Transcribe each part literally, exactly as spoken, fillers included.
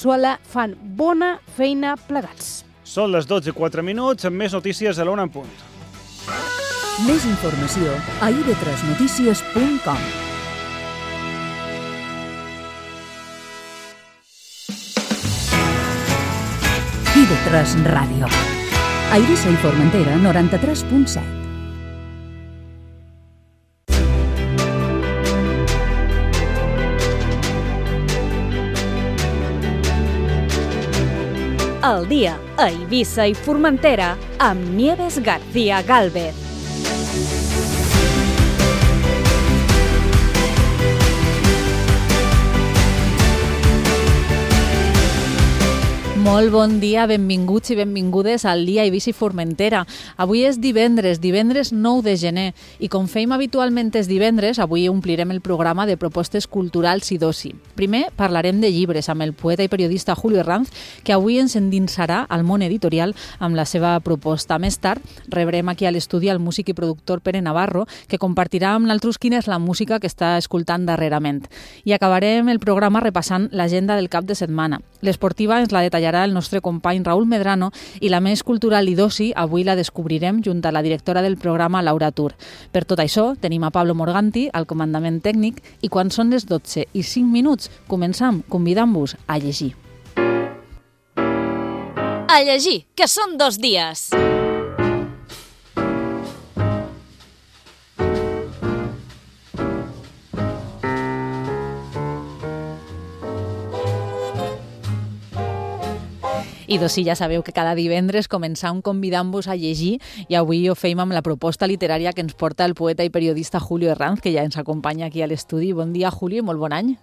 Veneçuela fan bona feina plegats. Són les dotze i quatre minuts amb més notícies a l'una en punt. Més informació a i ve tres notícies punt com. i ve tres Ràdio. A Eivissa i Formentera, noranta-tres punt set. El dia a Eivissa i Formentera amb Nieves García Gálvez. Molt bon dia, benvinguts i benvingudes al dia Eivissa i Formentera. Avui és divendres, divendres nou de gener, i com fem habitualment és divendres, avui omplirem el programa de propostes culturals i d'oci. Primer parlarem de llibres amb el poeta i periodista Julio Herranz, que avui ens endinsarà al món editorial amb la seva proposta. Més tard rebrem aquí a l'estudi el músic i productor Pere Navarro, que compartirà amb nosaltres quina és la música que està escoltant darrerament. I acabarem el programa repassant l'agenda del cap de setmana. L'esportiva ens la detallarà el nostre company Raúl Medrano i la més cultural i d'oci avui la descobrirem junt a la directora del programa Laura Tur. Per tot això tenim a Pablo Morganti al comandament tècnic i quan són les dotze i cinc minuts començam convidant-vos a llegir. A llegir, que són dos dies. I doncs sí, ja sabeu que cada divendres començam convidant-vos a llegir i avui ho feim amb la proposta literària que ens porta el poeta i periodista Julio Herranz, que ja ens acompanya aquí a l'estudi. Bon dia, Julio, i molt bon any.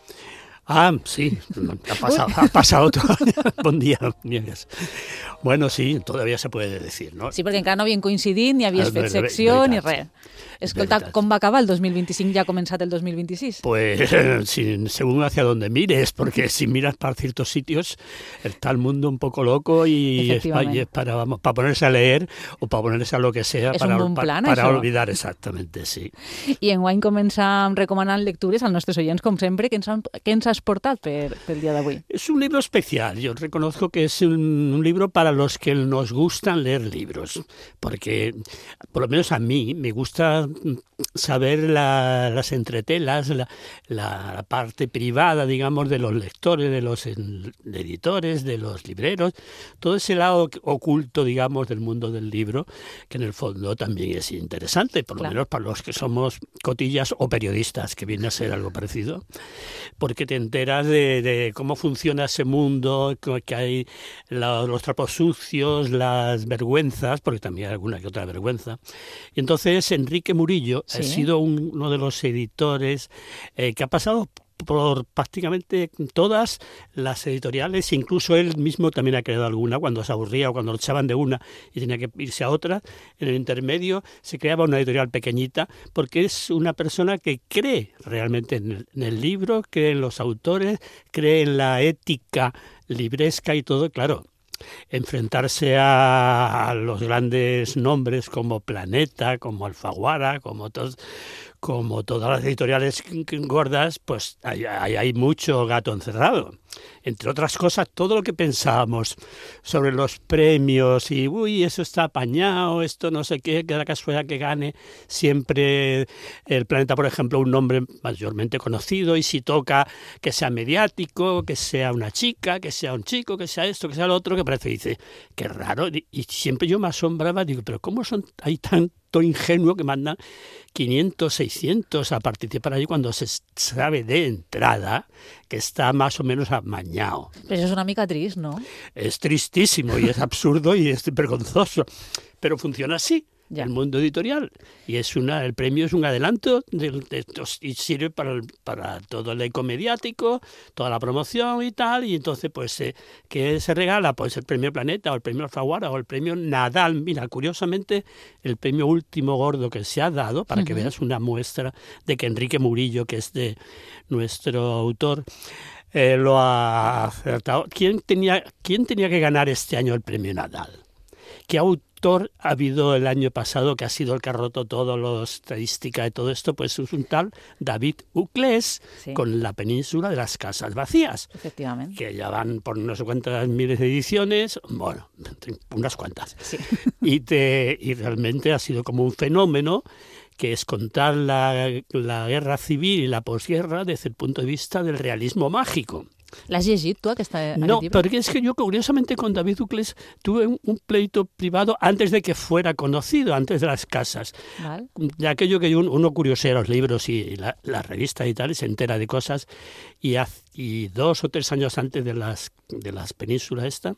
Ah, sí, ha pasado, ha pasado todo. Buen día, Nieves. Bueno, sí, todavía se puede decir, ¿no? Sí, perquè encara no havien coincidit, ni havies fet secció, ni res. Escolta, com va acabar el dos mil vint-i-cinc? ¿Ya ha comenzado el dos mil veintiséis? Pues si, según hacia donde mires, porque si miras para ciertos sitios está el mundo un poco loco y es, y es para, vamos, para ponerse a leer o para ponerse a lo que sea, és para, un bon plan, para, para això. olvidar exactamente, sí. I enguany començam recomanant lectures als nostres oients, com sempre. Què ens, han, què ens has portat per, pel dia d'avui? Es un libro especial. Yo reconozco que es un, un libro para los que nos gustan leer libros, porque por lo menos a mí me gusta saber la, las entretelas, la, la, la parte privada, digamos, de los lectores, de los editores, de los libreros, todo ese lado oculto, digamos, del mundo del libro, que en el fondo también es interesante, por lo claro. menos para los que somos cotillas o periodistas, que viene a ser algo parecido, porque te enteras de, de cómo funciona ese mundo, que hay la, los trapos sucios, las vergüenzas, porque también hay alguna que otra vergüenza. Y entonces Enrique Murillo ¿Sí? ha sido un, uno de los editores eh, que ha pasado por prácticamente todas las editoriales, incluso él mismo también ha creado alguna cuando se aburría o cuando lo echaban de una y tenía que irse a otra. En el intermedio se creaba una editorial pequeñita porque es una persona que cree realmente en el, en el libro, cree en los autores, cree en la ética libresca y todo, claro. Enfrentarse a, a los grandes nombres como Planeta, como Alfaguara, como todos, como todas las editoriales gordas, pues hay, hay, hay mucho gato encerrado. Entre otras cosas, todo lo que pensábamos sobre los premios y, uy, eso está apañado, esto no sé qué, que la casualidad que gane siempre el Planeta, por ejemplo, un nombre mayormente conocido, y si toca que sea mediático, que sea una chica, que sea un chico, que sea esto, que sea lo otro, que parece, dice, qué raro. Y siempre yo me asombraba, digo, pero ¿cómo son hay tanto ingenuo que mandan quinientos, seiscientos a participar allí cuando se sabe de entrada que está más o menos amañado? Pero eso es una mica triste, ¿no? Es tristísimo y es absurdo y es vergonzoso, pero funciona así. Ya. El mundo editorial, y es una el premio es un adelanto de, de, de, y sirve para, para todo el eco mediático, toda la promoción y tal, y entonces pues eh, ¿qué se regala? Pues el premio Planeta o el premio Alfaguara o el premio Nadal. Mira, curiosamente el premio último gordo que se ha dado, para uh-huh. que veas una muestra de que Enrique Murillo, que es de nuestro autor, eh, lo ha acertado. ¿Quién tenía, ¿Quién tenía que ganar este año el premio Nadal? ¿Qué autor autor ha habido el año pasado, que ha sido el que ha roto todo, la estadística de todo esto, pues es un tal David Uclés, sí, con La península de las casas vacías. Efectivamente. Que ya van por no sé cuántas miles de ediciones, bueno, unas cuantas. Sí. Y, te, y realmente ha sido como un fenómeno, que es contar la, la guerra civil y la posguerra desde el punto de vista del realismo mágico. ¿L'has llegit, tu, aquesta No, llibre? porque es que yo curiosamente con David Uclés tuve un, un pleito privado antes de que fuera conocido, antes de las casas. Val. De aquello que uno, uno curiosea los libros y la, la revista y tal, y se entera de cosas. Y, y dos o tres años antes de las, de las penínsulas esta,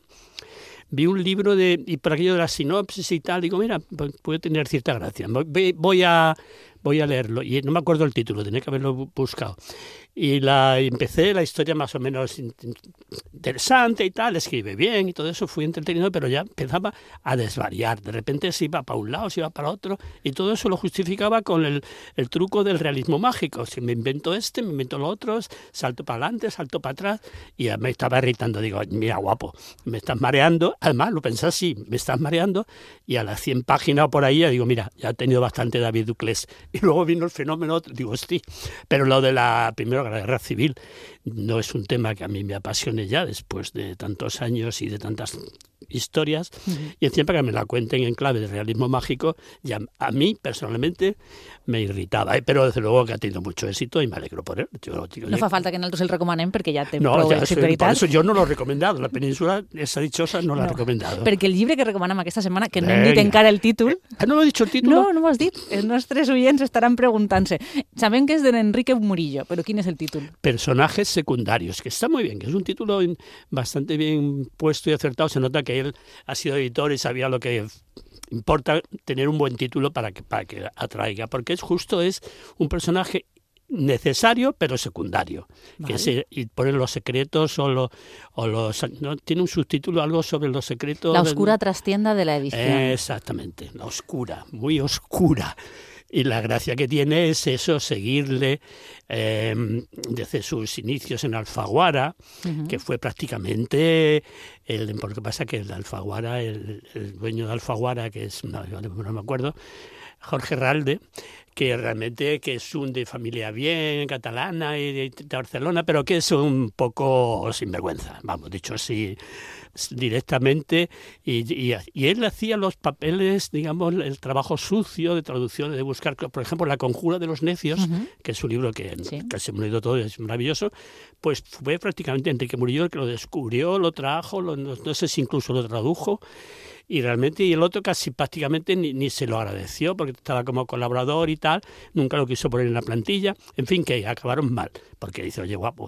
vi un libro de, y por aquello de la sinopsis y tal, digo, mira, puede tener cierta gracia, voy, voy a... voy a leerlo, y no me acuerdo el título, tenía que haberlo buscado. Y la empecé, la historia más o menos interesante y tal, escribe bien y todo eso, fui entretenido, pero ya empezaba a desvariar. De repente se iba para un lado, se iba para otro, y todo eso lo justificaba con el, el truco del realismo mágico. Si me invento este, me invento lo otro, salto para adelante, salto para atrás, y ya me estaba irritando. Digo, mira, guapo, me estás mareando. Además, lo pensé así, me estás mareando, y a las cien páginas por ahí, ya digo, mira, ya he tenido bastante David Uclés. Y luego vino el fenómeno, digo, sí, pero lo de la, primero, la guerra civil no es un tema que a mí me apasione ya después de tantos años y de tantas historias, uh-huh. y siempre que me la cuenten en clave de realismo mágico, ya a mí personalmente me irritava, eh? Però desde luego que ha tenido mucho éxito y me alegro por él. Yo, digo, no fa falta que nosaltres el recomanem perquè ja té no, prou ja, exterioritat. Por eso yo no lo he recomendado, la península, esa dichosa no, no la he recomendado. Perquè el llibre que recomanem aquesta setmana, que no hem dit encara el títol... Eh, ¿no he dicho el título? No, no ho has dit. Els nostres oients estaran preguntant-se. Sabem que és de Enrique Murillo, però quin és el títol? Personajes secundarios, que está muy bien, que es un título bastante bien puesto y acertado. Se nota que él ha sido editor y sabía lo que importa tener un buen título para que, para que atraiga, porque es justo, es un personaje necesario pero secundario, vale. que se, y ponen los secretos o, lo, o los no tiene un subtítulo algo sobre los secretos, la oscura del... trastienda de la edición. Eh, exactamente, la oscura, muy oscura. Y la gracia que tiene es eso, seguirle eh, desde sus inicios en Alfaguara, uh-huh. que fue prácticamente, el, porque pasa que el Alfaguara, el, el dueño de Alfaguara, que es, no, no me acuerdo, Jorge Ralde, que realmente que es un de familia bien, catalana y de, de Barcelona, pero que es un poco sinvergüenza, vamos, dicho así directamente, y, y, y él hacía los papeles, digamos, el trabajo sucio de traducción, de buscar, por ejemplo, La conjura de los necios, uh-huh. que es un libro que sí. casi me lo he leído todo, es maravilloso, pues fue prácticamente Enrique Murillo el que lo descubrió, lo trajo, lo, no, no sé si incluso lo tradujo, y realmente, y el otro casi prácticamente ni, ni se lo agradeció, porque estaba como colaborador y tal, nunca lo quiso poner en la plantilla, en fin, que acabaron mal, porque dice, oye, guapo.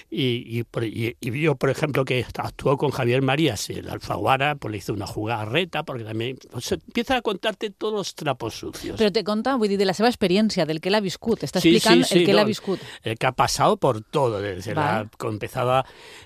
Y, y, y, y vio, por ejemplo, que actuó con Javier Marías, el Alfaguara, pues le hizo una jugada reta, porque también, o sea, empieza a contarte todos los trapos sucios. Però te conta, vull dir, de la seva experiència, del que l'ha viscut, està explicant sí, sí, sí, el que no, l'ha viscut. El que ha pasado por todo, desde la, empezaba,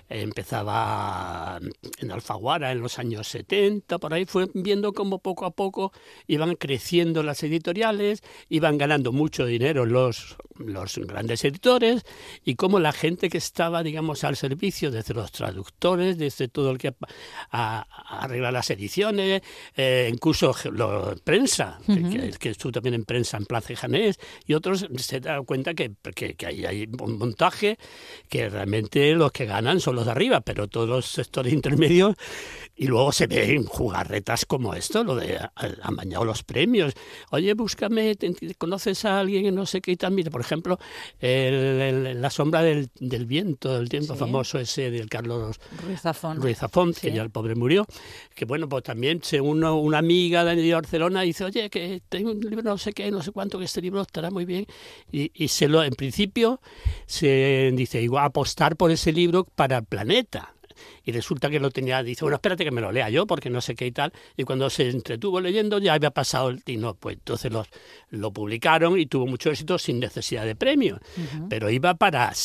empezaba en Alfaguara en los años setenta, por ahí fue viendo cómo poco a poco iban creciendo las editoriales, iban ganando mucho dinero los, los grandes editores, y cómo la gente que estaba, digamos, al servicio, desde los traductores, desde todo el que a, a arregla las ediciones, eh, incluso lo, prensa, uh-huh. que, que, que estuvo también en prensa en Plaza y Janés, y otros se dan cuenta que, que, que hay, hay un montaje que realmente los que ganan son los de arriba, pero todos los sectores intermedios, y luego se ven jugarretas como esto, lo de han bañado los premios. Oye, búscame, te, te, ¿conoces a alguien que no sé qué y tal? Mira, por ejemplo, el, el, La sombra del, del viento, del tiempo sí. famoso ese del Carlos Ruiz Zafón, Ruiz Zafón sí. que ya el pobre murió, que bueno, pues también según una, una amiga de Barcelona dice, oye, que tengo un libro no sé qué, no sé cuánto, que este libro estará muy bien, y, y se lo, en principio, se dice, igual apostar por ese libro para el Planeta. Y resulta que lo tenía, dice, bueno, espérate que me lo lea yo, porque no sé qué y tal, y cuando se entretuvo leyendo ya había pasado el y no, pues entonces los, lo publicaron y tuvo mucho éxito sin necesidad de premio, uh-huh. pero iba para ser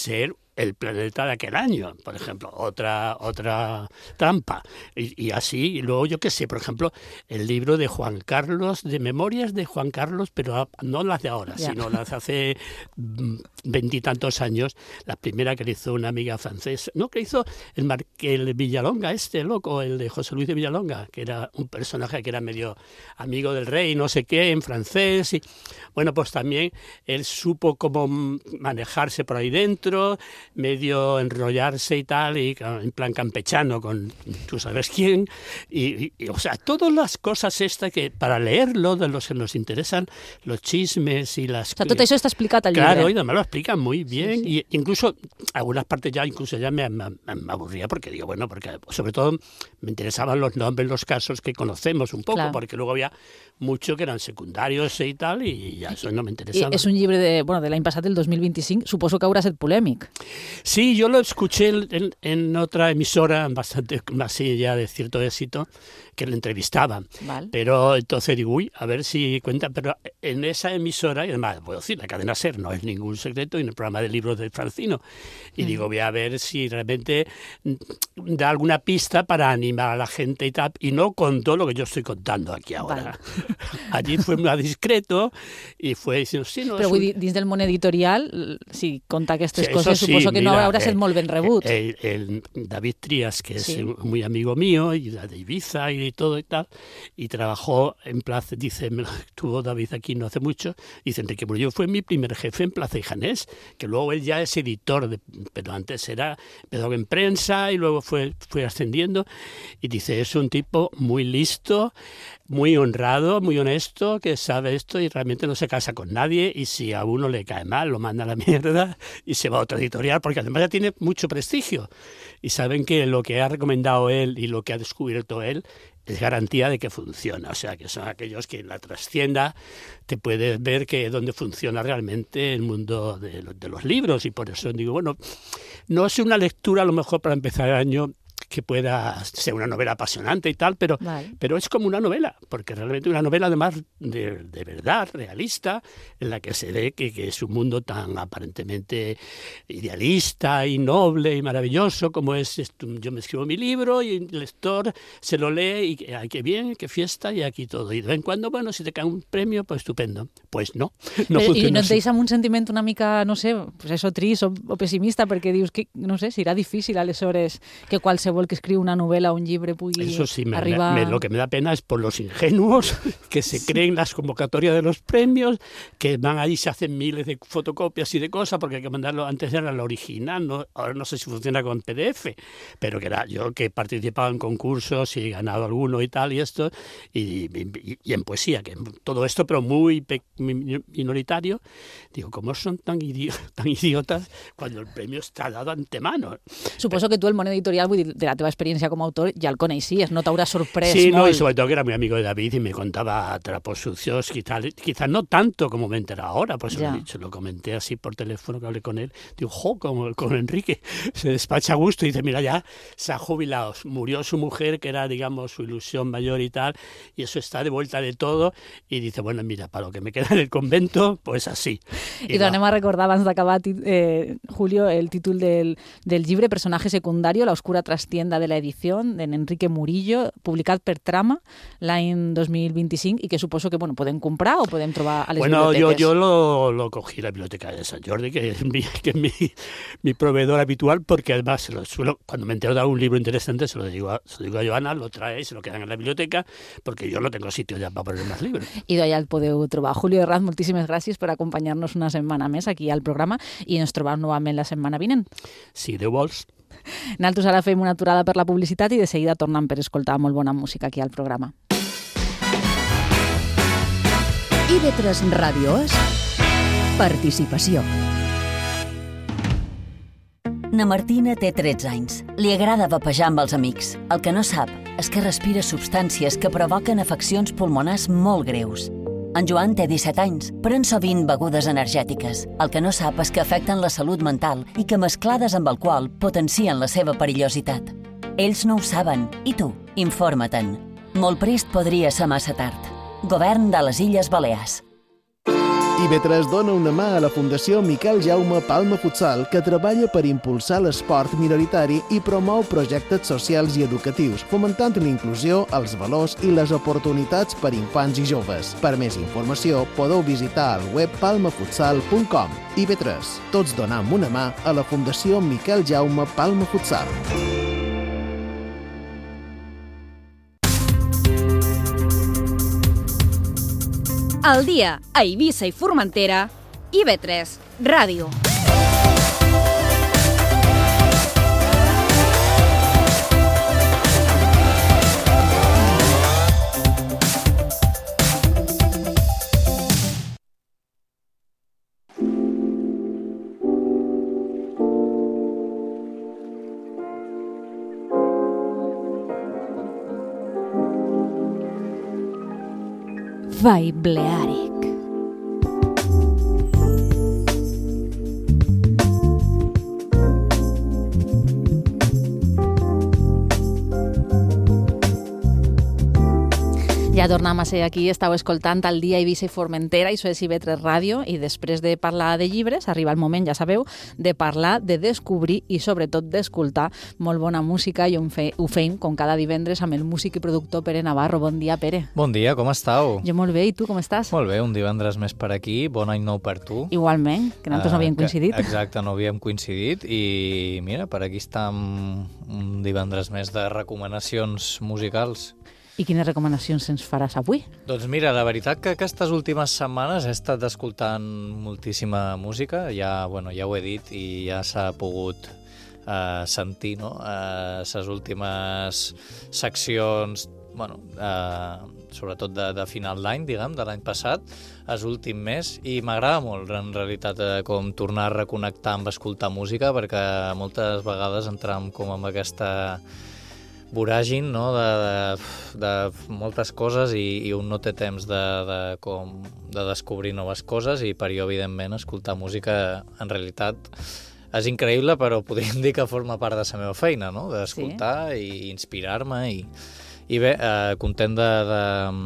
El planeta de aquel año, por ejemplo, otra otra trampa. Y, y así, y luego yo qué sé, por ejemplo, el libro de Juan Carlos, de memorias de Juan Carlos, pero no las de ahora, yeah. sino las de hace veintitantos años, la primera que le hizo una amiga francesa, no, que hizo el, Mar, el Villalonga, este loco, el de José Luis de Villalonga, que era un personaje que era medio amigo del rey, no sé qué, en francés. Y, bueno, pues también él supo cómo manejarse por ahí dentro, medio enrollarse y tal, y en plan campechano con tú sabes quién, y, y o sea, todas las cosas estas que para leerlo, de los que nos interesan, los chismes y las... O sea, tot això està explicat al llibre. Claro, y además lo explican muy bien, sí, sí. Y incluso algunas partes ya incluso ya me, me, me aburría porque digo, bueno, porque sobre todo me interesaban los nombres, los casos que conocemos un poco, claro. Porque luego había mucho que eran secundarios y tal, y ya eso no me interesaba. I és un llibre de, bueno, de l'any passat, el dos mil vint-i-cinc, suposo que haurà set polèmic. Sí, yo lo escuché en, en otra emisora bastante así ya de cierto éxito, que le entrevistaban. Vale. Pero entonces digo, uy, a ver si cuenta, pero en esa emisora, y además puedo decir, la cadena SER no es ningún secreto, y en el programa de libros de Francino, y mm. digo, voy a ver si realmente da alguna pista para animar a la gente y tal, y no contó lo que yo estoy contando aquí ahora. Vale. Allí fue más discreto, y fue diciendo, sí, no... Però vull dir, dins del món editorial, si conta aquestes sí, coses, sí, suposo que mira, no haurà estat molt ben rebut. El, el David Trías, que es sí. muy amigo mío, y de Ibiza y todo y tal, y trabajó en Plaza, dice, me lo tuvo David aquí no hace mucho, dice, Enrique Murillo fue mi primer jefe en Plaza y Janés, que luego él ya es editor, de, pero antes era pedagogo en prensa y luego fue, fue ascendiendo, y dice, es un tipo muy listo, muy honrado, muy honesto, que sabe esto y realmente no se casa con nadie, y si a uno le cae mal, lo manda a la mierda y se va a otra editorial, porque además ya tiene mucho prestigio. Y saben que lo que ha recomendado él y lo que ha descubierto él es garantía de que funciona. O sea, que son aquellos que en la trascienda te puedes ver que dónde funciona realmente el mundo de, de los libros. Y por eso digo, bueno, no es una lectura a lo mejor para empezar el año que pueda ser una novela apasionante y tal, pero, vale. pero es como una novela, porque realmente una novela además de, de verdad, realista, en la que se ve que, que es un mundo tan aparentemente idealista y noble y maravilloso como es, yo me escribo mi libro y el lector se lo lee y ay, qué bien, qué fiesta y aquí todo. Y de vez en cuando, bueno, si te cae un premio, pues estupendo. Pues no, no però, funciona I no et así. deixa amb un sentiment una mica, no sé, pues eso, trist o, o pessimista, perquè dius que, no sé, serà difícil aleshores que qualsevol que escriu una novela o un llibre pugui Eso sí, me, arribar... me, lo que me da pena es por los ingenuos que se sí. creen las convocatorias de los premios, que van ahí, se hacen miles de fotocopias y de cosas, porque hay que mandarlo, antes era la original, ¿no? Ahora no sé si funciona con P D F, pero que era yo que he participado en concursos y he ganado alguno y tal, y esto, y, y, y en poesía, que todo esto, pero muy minoritario, digo, ¿cómo son tan, idi tan idiotas cuando el premio está dado antemano? Suposo que tu el món editorial, vull dir, de la teva experiència com a autor, ja el coneixies, no t'haurà sorprès sí, molt. No, y sobre todo que era muy amigo de David y me contaba trapos sucios, quizás quizá no tanto como me entera ahora, pues se lo, se lo comenté así por teléfono que hablé con él, digo, jo, como con Enrique, se despacha a gusto y dice, mira, ya se ha jubilado, murió su mujer, que era, digamos, su ilusión mayor y tal, y eso está de vuelta de todo, y dice, bueno, mira, para lo que me queda en el convento, pues así. I, I tornem a recordar, abans d'acabar, eh, Julio, el títol del, del llibre, Personaje secundario, la oscura trastienda de la edición, de Enrique Murillo, publicat per Trama l'any dos mil vint-i-cinc, i que suposo que bueno, podem comprar o podem trobar a les bueno, biblioteques. Yo, yo lo, lo cogí a la biblioteca de San Jordi, que es mi, que es mi, mi proveedor habitual, porque además se lo suelo, cuando me entero de algún libro interesante, se lo digo a, se lo digo a Joana, lo trae y se lo quedan en la biblioteca, porque yo no tengo sitio ya para poner más libros. I d'allà el podeu trobar. Julio Herranz, moltíssimes gràcies per acompanyar-nos una setmana més aquí al programa i ens trobam novament la setmana vinent. Si Déu vols. Nosaltres ara fem una aturada per la publicitat i de seguida tornem per escoltar molt bona música aquí al programa. I V tres Ràdio és participació. Na Martina té tretze anys. Li agrada vapejar amb els amics. El que no sap és que respira substàncies que provoquen afeccions pulmonars molt greus. En Joan té disset anys, pren sovint begudes energètiques. El que no sap és que afecten la salut mental i que mesclades amb alcohol potencien la seva perillositat. Ells no ho saben, i tu, informa-te'n. Molt prest podria ser massa tard. Govern de les Illes Balears. I B tres dona una mà a la Fundació Miquel Jaume Palma Futsal, que treballa per impulsar l'esport minoritari i promou projectes socials i educatius, fomentant la inclusió, els valors i les oportunitats per infants i joves. Per més informació, podeu visitar el web palma futsal punt com. I B tres, tots donam una mà a la Fundació Miquel Jaume Palma Futsal. Al dia a Eivissa i Formentera, I B tres Ràdio. Vibleàric. Ja tornem a ser aquí, estàu escoltant el dia Eivissa i Formentera, i això és I B tres Ràdio, i després de parlar de llibres, arriba el moment, ja sabeu, de parlar, de descobrir i sobretot d'escoltar molt bona música, i ho feim com cada divendres amb el músic i productor Pere Navarro. Bon dia, Pere. Bon dia, com estàu? Jo molt bé, i tu com estàs? Molt bé, un divendres més per aquí, bon any nou per tu. Igualment, que nosaltres uh, no havíem coincidit. Que, exacte, no havíem coincidit, i mira, per aquí estem un divendres més de recomanacions musicals. I quines recomanacions ens faràs avui? Doncs mira, la veritat que aquestes últimes setmanes he estat escoltant moltíssima música, ja, bueno, ja ho he dit i ja s'ha pogut eh, sentir, no? Eh, les últimes seccions, bueno, eh, sobretot de, de final d'any, diguem, de l'any passat, és l'últim mes, i m'agrada molt, en realitat, eh, com tornar a reconnectar amb escoltar música, perquè moltes vegades entrem com amb aquesta voràgin, no? de, de, de moltes coses, i, i un no té temps de, de, com, de descobrir noves coses, i per jo, evidentment, escoltar música en realitat és increïble, però podríem dir que forma part de la meva feina, no? D'escoltar, sí, i inspirar-me, i, i bé, eh, content de, de,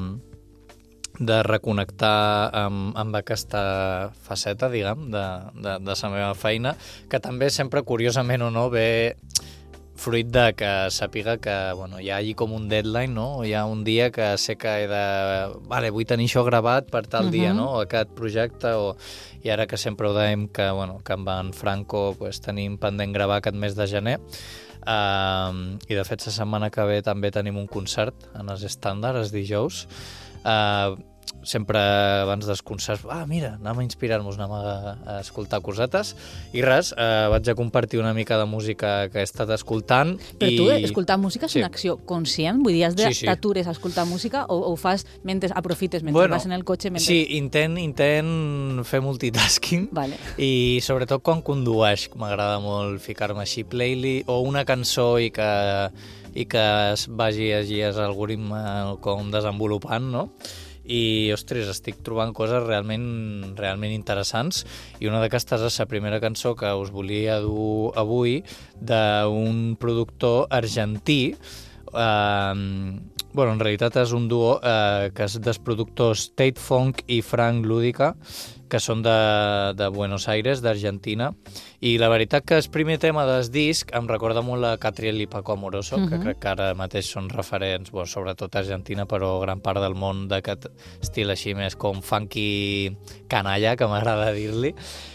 de reconnectar amb, amb aquesta faceta, diguem, de, de, de la meva feina, que també sempre, curiosament o no, ve fruit de que sàpiga que, bueno, hi ha allí com un deadline, no? Hi ha un dia que sé que he de... Vale, vull tenir això gravat per tal uh-huh. dia, no? O aquest projecte, o... I ara que sempre ho dèiem que, bueno, que amb en Franco pues, tenim pendent gravar aquest mes de gener, uh, i de fet la setmana que ve també tenim un concert en els estàndards, els dijous, uh, sempre abans dels concerts, ah, mira, anem a inspirar-nos, anem a, a escoltar cosetes, i res, eh, vaig a compartir una mica de música que he estat escoltant. Però i... tu, escoltar música és sí. una acció conscient? Vull dir, has de sí, sí. t'atures a escoltar música, o, o ho fas mentre aprofites, mentre bueno, vas en el cotxe? Mentre... Sí, intent, intent fer multitasking, vale. I sobretot quan condueix, m'agrada molt ficar-me així playlist, o una cançó i que, i que es vagi allí els algoritmes com desenvolupant, no? I, ostres, estic trobant coses realment, realment interessants, i una d'aquestes és la primera cançó que us volia dur avui d'un productor argentí. Eh, bueno, en realitat és un duo eh, que és dels productors Tate Funk i Frank Ludica, que són de, de Buenos Aires, d'Argentina, i la veritat que el primer tema del disc em recorda molt a Catriel i Paco Amoroso, uh-huh. que crec que ara mateix són referents, bueno, sobretot a Argentina, però gran part del món d'aquest estil així més com funky canalla, que m'agrada dir-li.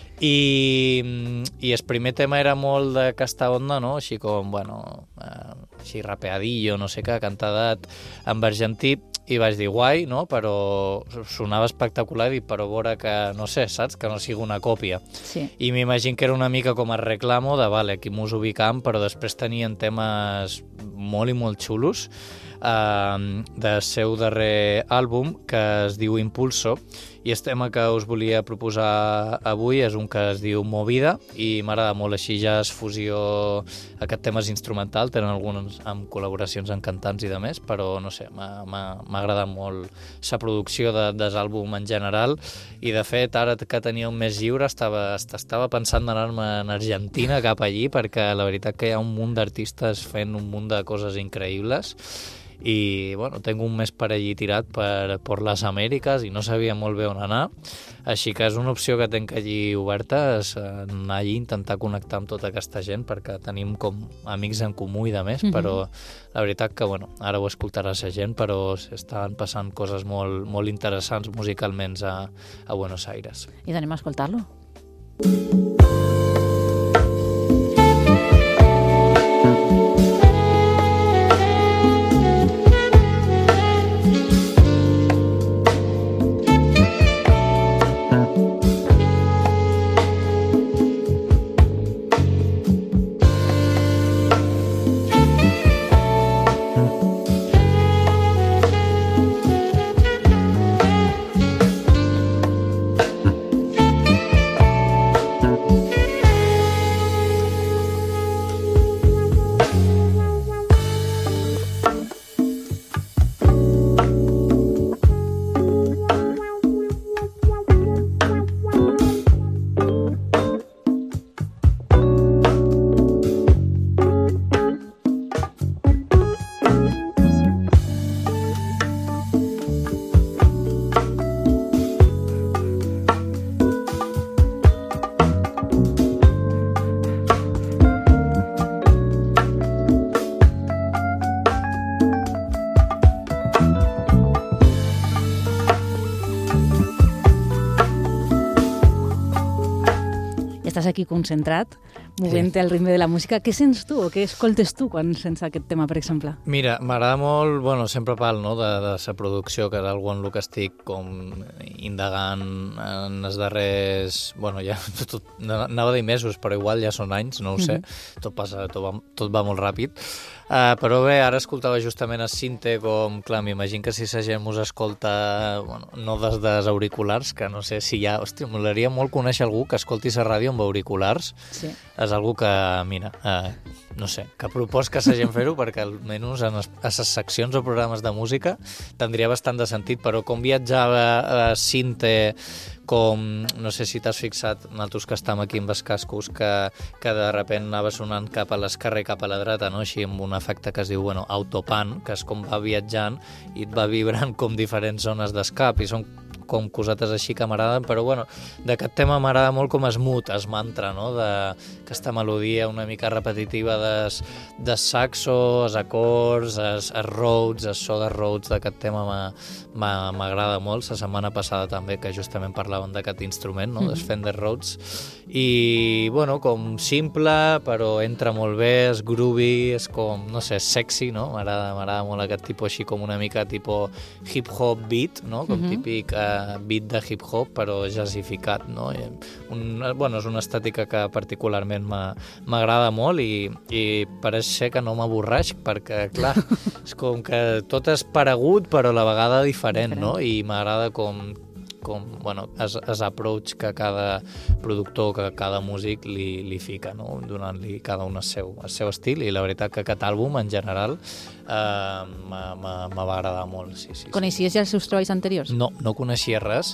I, i el primer tema era molt d'aquesta onda, no? Així com, bueno, eh, així rapeadillo, no sé què, cantadat en argentí, i vaig dir guai, no? Però sonava espectacular, i però veure que, no sé, saps? Que no sigui una còpia. Sí. I m'imagino que era una mica com a reclamo de, vale, aquí mos ubicam, però després tenien temes molt i molt xulos eh, del seu darrer àlbum, que es diu Impulso, i el tema que us volia proposar avui és un que es diu Movida, i m'agrada molt així, jazz, fusió, aquest tema és instrumental, tenen alguns amb col·laboracions amb cantants i de més, però no sé, m'ha agradat molt la producció de, de l'àlbum en general, i de fet ara que tenia un mes lliure estava, estava pensant d'anar-me en Argentina cap allí, perquè la veritat que hi ha un munt d'artistes fent un munt de coses increïbles, i bueno, tinc un mes per allí tirat per, per les Amèriques i no sabia molt bé on anar, així que és una opció que tinc allí oberta, és anar allí, intentar connectar amb tota aquesta gent, perquè tenim com amics en comú i de més, mm-hmm. però la veritat que, bueno, ara ho escoltaràs a gent, però estan passant coses molt, molt interessants musicalment a, a Buenos Aires. I anem a escoltar-lo. Estàs aquí concentrat, movent-te al ritme de la música. Què sents tu o què escoltes tu quan sents aquest tema, per exemple? Mira, m'agrada molt, bueno, sempre parlo, no?, de, de la producció, que és algo en el que estic com indagant en els darrers... Bueno, ja tot, anava a dir mesos, però igual ja són anys, no ho sé. Mm-hmm. Tot passa, tot va, tot va molt ràpid. Uh, però bé, ara escoltava justament el Sinte, com, clar, m'imagino que si la gent mos escolta, bueno, no des dels auriculars, que no sé si hi ha... Hòstia, m'agradaria molt conèixer algú que escolti la ràdio amb auriculars. Sí. És algú que, mira, uh, no sé, que propos que la gent fer-ho, perquè almenys a les seccions o programes de música tindria bastant de sentit, però com viatjava a Sinte, com, no sé si t'has fixat, nosaltres que estem aquí amb els cascos, que, que de repent anava sonant cap a l'esquerra i cap a la dreta, no? Així amb un efecte que es diu, bueno, autopan, que és com va viatjant i et va vibrant com diferents zones d'escap, i són com cosetes així que m'agraden, però bueno, d'aquest tema m'agrada molt com es mut, es mantra, no?, d'aquesta melodia una mica repetitiva des, des saxo, els acords, els, els Rhodes, el so de Rhodes d'aquest tema m'agrada molt. La setmana passada també, que justament parlàvem d'aquest instrument, no?, dels Fender Rhodes, i bueno, com simple, però entra molt bé, és groovy, és com, no sé, sexy, no?, m'agrada, m'agrada molt aquest tipus així com una mica tipus hip-hop beat, no?, com uh-huh. típic eh, beat de hip-hop, però jazzificat, no? Un, bueno, és una estètica que particularment m'agrada molt i, i pareix ser que no m'avorreix, perquè, clar, és com que tot és paregut, però a la vegada diferent, diferent. No? I m'agrada com com, bueno, és, és approach que cada productor, que cada músic li, li fica, no?, donant-li cada un el seu, el seu estil, i la veritat que aquest àlbum, en general, eh, me va agradar molt. Sí, sí, Coneixies sí. ja els seus treballs anteriors? No, no coneixia res,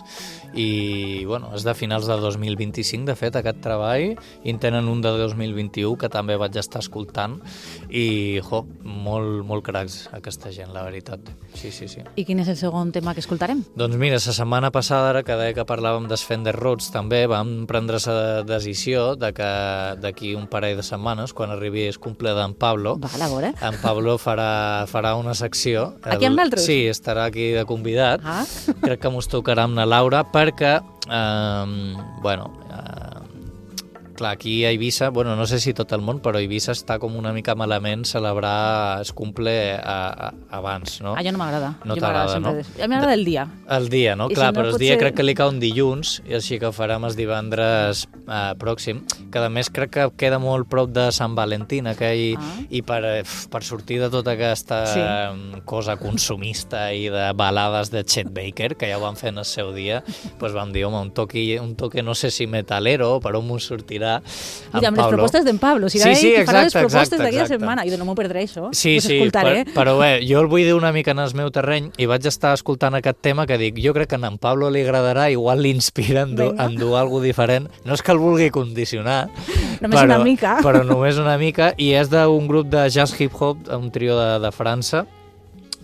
i, bueno, és de finals de dos mil vint-i-cinc, de fet, aquest treball, i en tenen un de dos mil vint-i-u, que també vaig estar escoltant, i, jo, molt, molt cracs, aquesta gent, la veritat. Sí, sí, sí. I quin és el segon tema que escoltarem? Doncs mira, la setmana passada, ara que deia que parlàvem dels Fender Rhodes, també vam prendre la decisió de que d'aquí un parell de setmanes, quan arribi el cumple d'en Pablo, vale, en Pablo farà, farà una secció. Aquí amb l'altre? Sí, estarà aquí de convidat. Ah. Crec que mos tocarà amb la Laura, perquè, eh, bueno... Eh, clar, aquí a Eivissa, bueno, no sé si tot el món, però Eivissa està com una mica malament celebrar el cumple a, a, abans, no? Ah, jo no m'agrada. No t'agrada, no? A mi m'agrada el dia. El dia, no? I clar, si no, però el dia potser... crec que li cau un dilluns, i així que ho farem el divendres eh, pròxim, que a més crec que queda molt prop de Sant Valentín, aquell, ah. i per, per sortir de tota aquesta sí. cosa consumista i de balades de Chet Baker, que ja ho van fer en el seu dia, doncs vam dir, home, un toque, un toque no sé si metalero, però on m'ho sortirà. Mira, amb les propostes d'en Pablo, si sí, sí, que farà les propostes d'aquella setmana, i no m'ho perdré això, sí, us sí, escoltaré. Per, però bé, jo el vull dir una mica en el meu terreny, i vaig estar escoltant aquest tema que dic, jo crec que a en Pablo li agradarà, igual l'inspira en dur alguna cosa diferent, no és que el vulgui condicionar, només però, una mica, però només una mica, i és d'un grup de jazz hip-hop, un trio de, de França,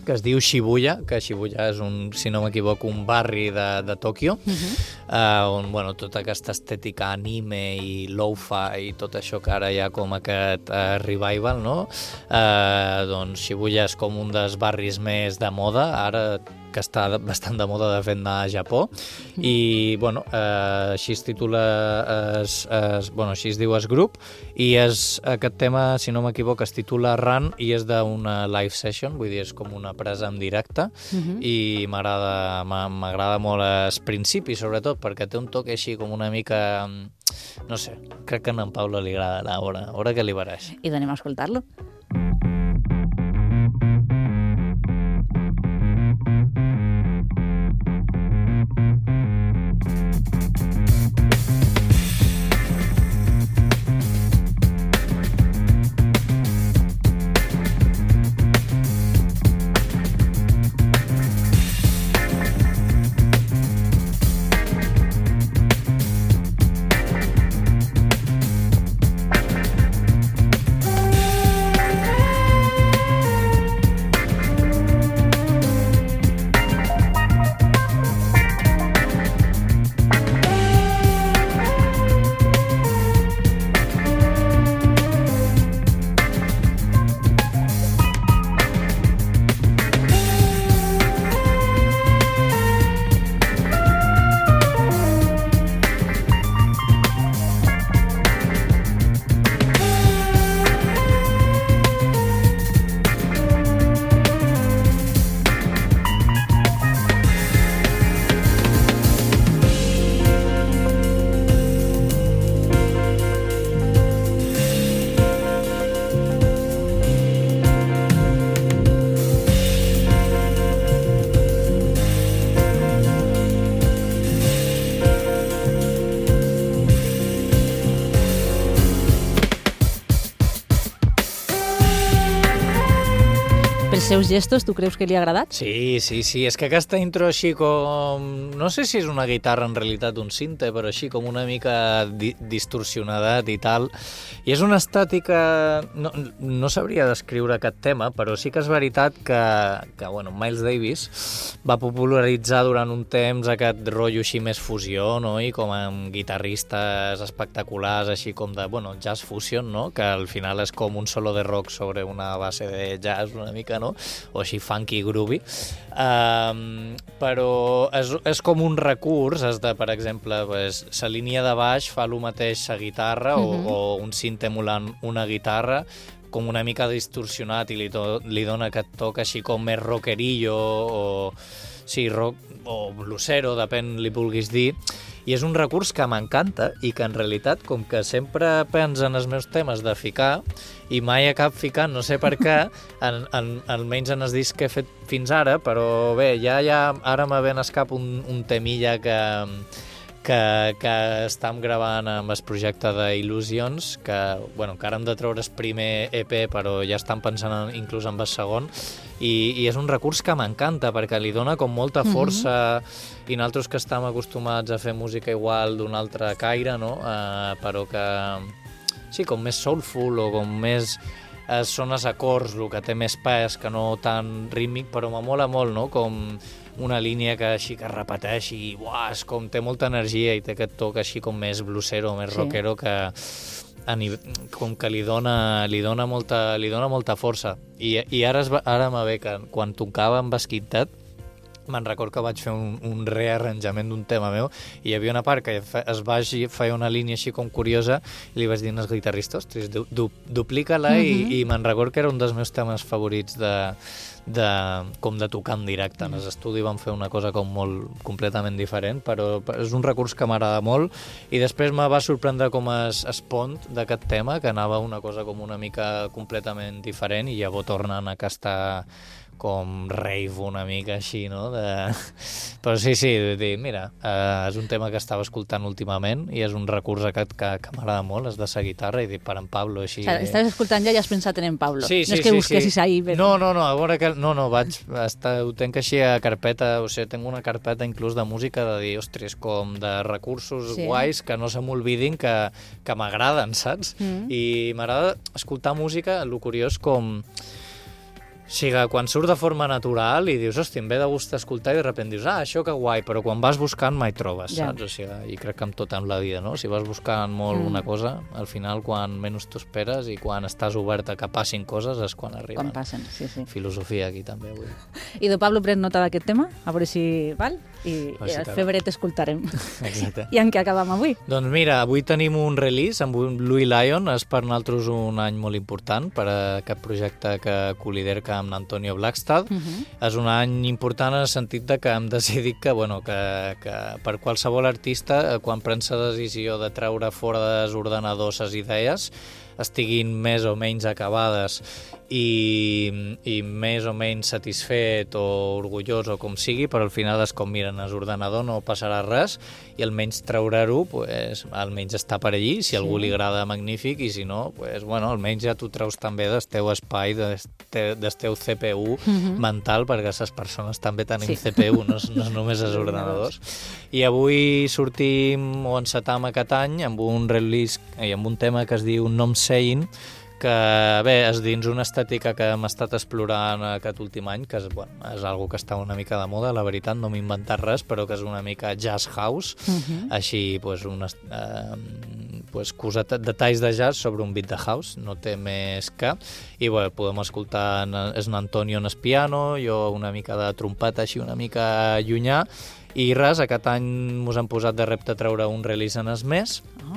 que es diu Shibuya, que Shibuya és, un, si no m'equivoco, un barri de, de Tòquio, uh-huh. uh, on bueno, tota aquesta estètica anime i lo-fi i tot això que ara hi ha com aquest uh, revival, no? Uh, doncs Shibuya és com un dels barris més de moda, ara que està bastant de moda de fet anar a Japó, i bueno, eh, així es titula, es, es, bueno, així es diu el grup, i és, aquest tema, si no m'equivoco, es titula Run, i és d'una live session, vull dir, és com una presa en directe, uh-huh. i m'agrada m'agrada molt el principi, sobretot, perquè té un toque així com una mica, no sé, crec que a en Pablo li agrada la hora, hora que li bareix. I d'anem a escoltar-lo. Pels seus gestos, tu creus que li ha agradat? Sí, sí, sí. És que aquesta intro així com... No sé si és una guitarra en realitat un sinte, però així com una mica di distorsionadat i tal. I és una estàtica... No, no sabria descriure aquest tema, però sí que és veritat que, que bueno, Miles Davis va popularitzar durant un temps aquest rotllo així més fusió, no? I com amb guitarristes espectaculars, així com de, bueno, jazz fusion, no? Que al final és com un solo de rock sobre una base de jazz una mica, no? O així funky groovy, um, però és, és com un recurs, és de, per exemple, pues, la línia de baix fa el mateix la guitarra, mm-hmm. o, o un synth emulant una guitarra, com una mica distorsionat i li, to, li dona aquest toc així com més rockerillo o, sí, rock, o bluesero, depèn li vulguis dir. I és un recurs que m'encanta i que en realitat, com que sempre penso en els meus temes de ficar i mai acab ficant, no sé per què, en, en, almenys en els discs que he fet fins ara, però bé, ja, ja ara me ven escap un, un temilla que, que, que estem gravant amb el projecte d'Il·lusions, que, bueno, que ara hem de treure el primer E P, però ja estan pensant en, inclús en el segon, i, i és un recurs que m'encanta perquè li dona com molta força, mm-hmm. i nosaltres que estem acostumats a fer música igual d'un altre caire, no? Uh, però que sí, com més soulful o com més eh, són els acords, el que té més pes que no tan rítmic, però m'amola molt, no? Com una línia que així que repeteix i uah, és com té molta energia i té aquest toc així com més bluesero, més sí. rockero que com que li dona, li dona, molta, li dona molta força. I, i ara, es va, ara me ve que quan tocava amb el quintet, me'n record que vaig fer un, un rearranjament d'un tema meu i hi havia una part que es va feia una línia així com curiosa i li vaig dir als guitarristes, ostres, du, du, duplica-la, mm-hmm. i, i me'n record que era un dels meus temes favorits de, de, com de tocar en directe. En l'estudi vam fer una cosa com molt completament diferent, però és un recurs que m'agrada molt i després me va sorprendre com es, es pont d'aquest tema, que anava una cosa com una mica completament diferent i llavors tornant a aquesta com rave una mica així, no? De... Però sí, sí, dir, mira, eh, és un tema que estava escoltant últimament i és un recurs aquest que, que m'agrada molt, és de la guitarra, i dic per en Pablo així... O sigui, estaves escoltant ja i has pensat en en Pablo. Sí, sí, no és que sí, busquessis sí. ahí... Però... No, no, no, a veure que... No, no, vaig... Estar... Ho tenc així a carpeta, o sigui, tenc una carpeta inclús de música de dir, ostres, com de recursos sí. guais que no se m'olvidin que, que m'agraden, saps? Mm. I m'agrada escoltar música, el curiós com... O sigui, quan surt de forma natural i dius, hosti, em ve de gust escoltar i de sobte dius, ah, això que guai, però quan vas buscant mai trobes, Ja. saps? O sigui, i crec que amb tot en la vida, no? Si vas buscant molt Mm. una cosa, al final, quan menys t'ho esperes i quan estàs obert a que passin coses és quan arriben. Quan passen, sí, sí. Filosofia aquí també, avui. I de Pablo pren nota d'aquest tema, a veure si val, i, A veure i si al acaba. febrer t'escoltarem. Exacte. I en què acabam avui? Doncs mira, avui tenim un release amb un Louis Lyon, és per nosaltres un any molt important per a aquest projecte que col·lidera amb Antonio Blackstad. Uh -huh. És un any important en el sentit de que hem decidit que, bueno, que, que per qualsevol artista, quan prens la decisió de treure fora dels ordenadors les idees, estiguin més o menys acabades i, i més o menys satisfet o orgullós o com sigui, però al final és com, mira, en l'ordenador no passarà res i almenys treure-ho, pues, almenys està per allí, si a algú li agrada, magnífic, i si no, pues, bueno, almenys ja t'ho treus també del teu espai, del teu, del teu C P U Mhm. mental, perquè les persones també tenim Sí. C P U, no, és- no és només els ordenadors. I avui sortim o encetam aquest any amb un release i amb un tema que es diu Nom Saying, que bé, és dins una estètica que hem estat explorant aquest últim any, que és, bueno, és algo que està una mica de moda, la veritat, no m'he inventat res, però que és una mica jazz house, Uh -huh. així, pues, unes, eh, pues, coset, detalls de jazz sobre un beat de house, no té més que, i bueno, podem escoltar, en- és en Antonio en el piano, jo una mica de trompeta així una mica llunyà, i res, aquest any mos hem posat de repte treure un release en es mes, Ah.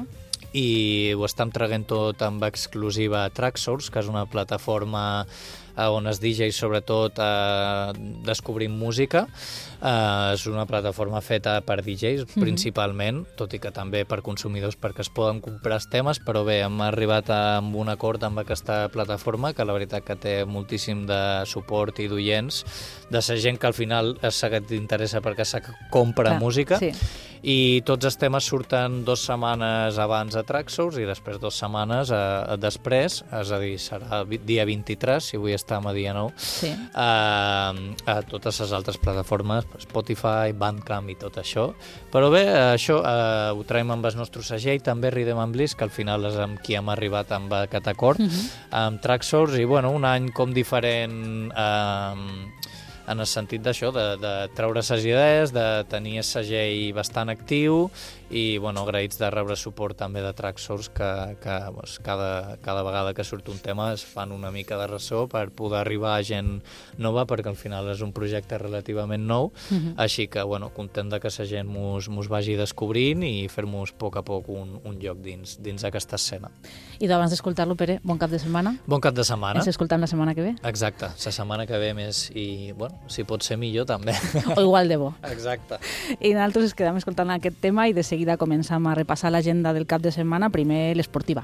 i ho estem traguent tot amb exclusiva a Tracksource, que és una plataforma eh, on els D Js sobretot eh, descobrim música. Eh, és una plataforma feta per D Js Mhm. principalment, tot i que també per consumidors perquè es poden comprar els temes, però bé, hem arribat a un acord amb aquesta plataforma que la veritat que té moltíssim de suport i d'oients, de la gent que al final és la que t'interessa perquè se compra Clar, música, sí. i tots els temes surten dues setmanes abans a Tracksource i després dues setmanes a, a després, és a dir, serà vi- dia vint-i-tres, si vull estar a dia nou, Sí. a, a totes les altres plataformes, Spotify, Bandcamp i tot això. Però bé, això eh, ho traiem amb el nostre segell, també Rhythm and Bliss, que al final és amb qui hem arribat amb aquest acord, Uh -huh. amb Tracksource, i bueno, un any com diferent eh, en el sentit d'això, de, de treure ses idees, de tenir el segell bastant actiu i, bueno, agraïts de rebre suport també de Tracksource, que, que doncs, cada, cada vegada que surt un tema es fan una mica de ressò per poder arribar a gent nova, perquè al final és un projecte relativament nou, Uh -huh. així que, bueno, content de que la gent mos, mos vagi descobrint i fer-nos a poc a poc un, un lloc dins, dins aquesta escena. I abans d'escoltar-lo, Pere, bon cap de setmana. Bon cap de setmana. Ens escoltam la setmana que ve. Exacte, la setmana que ve més i, bueno, si pot ser millor també. O igual de bo. Exacte. I nosaltres ens quedam escoltant aquest tema i de seguida començam a repassar l'agenda del cap de setmana, primer l'esportiva.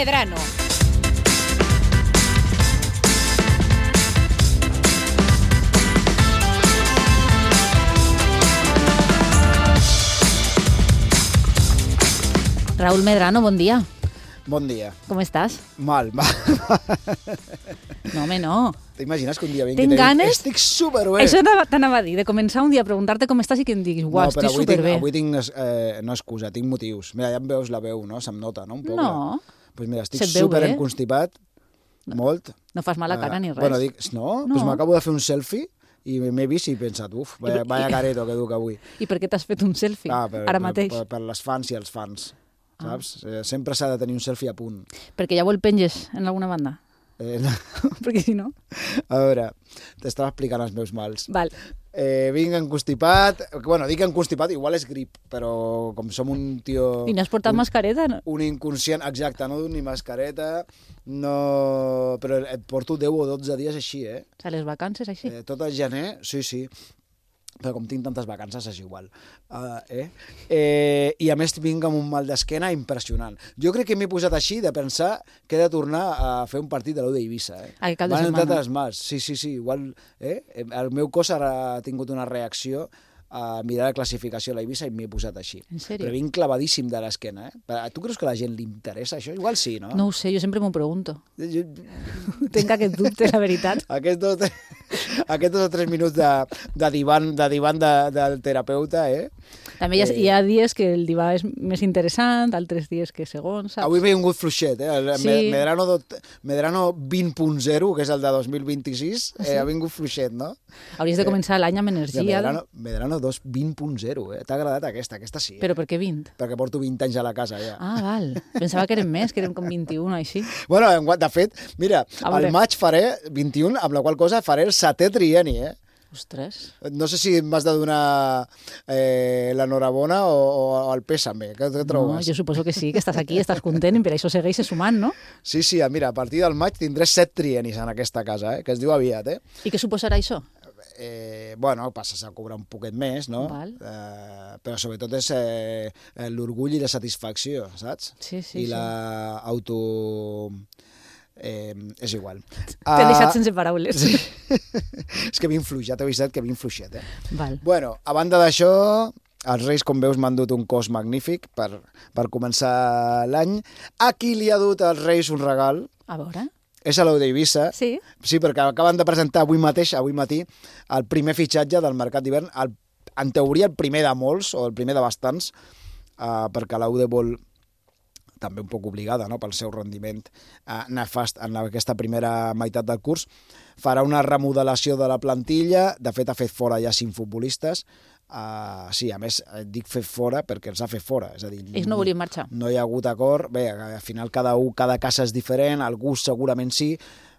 Medrano. Raúl Medrano, bon dia. Bon dia. Com estàs? Mal, mal. No, home, no. T'imagines que un dia vingui Tinc i ganes... estic superbé. Això t'anava a dir, de començar un dia a preguntar-te com estàs i que em diguis, uau, no, estic avui superbé. Tinc, avui tinc, eh, no excusa, tinc motius. Mira, ja em veus la veu, no? Se'm nota, no? Un poc, No. Pues mira, estic Se't veu super bé? enconstipat, molt. No fas mala cara ni res. Bueno, dic, no, No. Pues m'acabo de fer un selfie i m'he vist i he pensat, uf, vaya, vaya careto que duc avui. I per què t'has fet un selfie, Ah, per, ara mateix? Per, per, per les fans i els fans, saps? Ah. Sempre s'ha de tenir un selfie a punt. Perquè ja ho el penges en alguna banda? Eh, no. Perquè si no... A veure, t'estava explicant els meus mals. Val. Eh, vinc enconstipat, bueno, dic enconstipat, igual és grip, però com som un tio... I no has portat un, mascareta? No? Un inconscient, exacte, no duc ni mascareta, no... però et porto deu o dotze dies així, eh? O sigui, les vacances, així? eh tot el gener, sí, sí, però com tinc tantes vacances és igual. Uh, eh? Eh, I a més vinc amb un mal d'esquena impressionant. Jo crec que m'he posat així de pensar que he de tornar a fer un partit de l'U d'Eivissa. Eh? Aquest cap de M'han setmana. entrat les mals, sí, sí, sí, igual eh? el meu cos ha tingut una reacció a mirar la classificació a l'Eivissa i m'he posat així. En sèrio? Però vinc clavadíssim de l'esquena. Eh? Tu creus que a la gent li interessa això? Igual sí, no? No ho sé, jo sempre m'ho pregunto. Jo... Tinc aquest dubte, la veritat. Aquests dos, aquests dos o tres minuts de, de divan, de divan de, del terapeuta, eh? També hi ha, Eh. hi ha dies que el divà és més interessant, altres dies que segons, saps? Avui m'he vingut fluixet, eh? El Sí. Me- Medrano, dot- Medrano vint punt zero, que és el de dos mil vint-i-sis, Ah, sí? eh, ha vingut fluixet, no? Hauries de començar l'any amb Ja, energia. Medrano, Medrano dos, vint punt zero, eh? T'ha agradat aquesta? Aquesta sí. Eh? Però per què vint? Perquè porto vint anys a la casa, ja. Ah, val. Pensava que eren més, que eren com vint-i-un, així. Bueno, de fet, mira, A veure. al maig faré vint-i-un, amb la qual cosa faré el setè trienni, eh? Ostres. No sé si m'has de donar eh, l'enhorabona o, o el pèsame. Què, què No, trobes? jo suposo que sí, que estàs aquí, estàs content i per això segueixes sumant, no? Sí, sí, mira, a partir del maig tindré set triennis en aquesta casa, eh? Que es diu aviat, eh? I què suposarà això? eh, bueno, passes a cobrar un poquet més, no? Val. Eh, però sobretot és eh, l'orgull i la satisfacció, saps? Sí, sí, I sí. la auto... Eh, és igual. T'he deixat sense paraules. Sí. És que vinc fluixet, t'he avisat que vinc fluixet, eh? Val. Bueno, a banda d'això, els Reis, com veus, m'han dut un cos magnífic per, per començar l'any. A qui li ha dut als Reis un regal? A veure. És a l'U d'Eivissa. Sí? Sí, perquè acaben de presentar avui mateix, avui matí, el primer fitxatge del mercat d'hivern, el, en teoria el primer de molts, o el primer de bastants, eh, perquè la U D vol, també un poc obligada, no?, pel seu rendiment eh, nefast en aquesta primera meitat del curs, farà una remodelació de la plantilla. De fet, ha fet fora ja cinc futbolistes. Uh, sí, a més, dic fer fora perquè els ha fet fora. És a dir, Ells no volien marxar. no hi ha hagut acord. Bé, al final cada un, cada casa és diferent, algú segurament sí,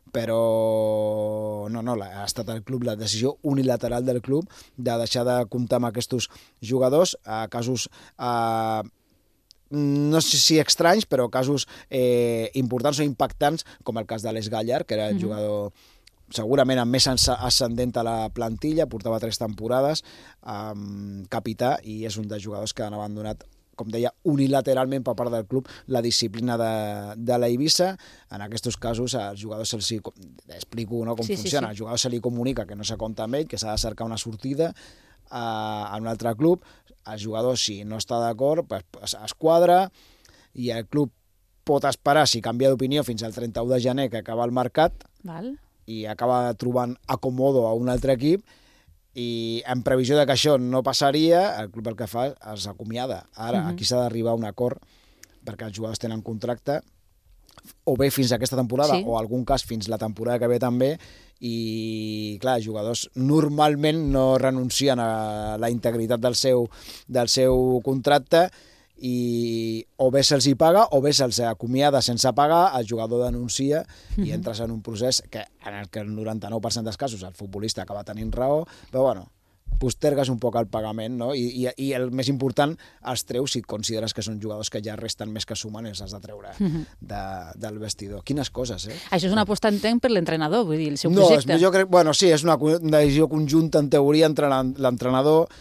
però no, no, ha estat el club, la decisió unilateral del club de deixar de comptar amb aquests jugadors a casos... Uh, no sé si estranys, però casos eh, importants o impactants, com el cas de l'Es Gallar, que era el Mhm. jugador segurament amb més ascendent a la plantilla, portava tres temporades, um, capità, i és un dels jugadors que han abandonat, com deia, unilateralment per part del club la disciplina de, de la Eivissa. En aquests casos, als jugadors se'ls... Explico, no, com Sí, sí, funciona. sí. Al jugador se li comunica que no se compta amb ell, que s'ha de cercar una sortida a, a un altre club. El jugador, si no està d'acord, pues, es quadra, i el club pot esperar, si canvia d'opinió, fins al trenta-u de gener, que acaba el mercat, Val. i acaba trobant acomodo a un altre equip, i en previsió de que això no passaria, el club el que fa és acomiada. Ara, Mhm. aquí s'ha d'arribar a un acord, perquè els jugadors tenen contracte, o bé fins a aquesta temporada, Sí. o en algun cas fins la temporada que ve també, i clar, els jugadors normalment no renuncien a la integritat del seu, del seu contracte, i o bé se'ls hi paga o bé se'ls acomiada sense pagar, el jugador denuncia i Mhm. entres en un procés que, en el que el noranta-nou per cent dels casos el futbolista acaba tenint raó, però bueno, postergues un poc el pagament, no? I, i, i el més important, els treus si consideres que són jugadors que ja resten més que sumen i els has de treure Mhm. de, del vestidor. Quines coses, eh? Això és una aposta, entenc, per l'entrenador, vull dir, el seu No, és, projecte. jo crec, bueno, sí, és una, una decisió conjunta, en teoria, entre l'en- l'entrenador,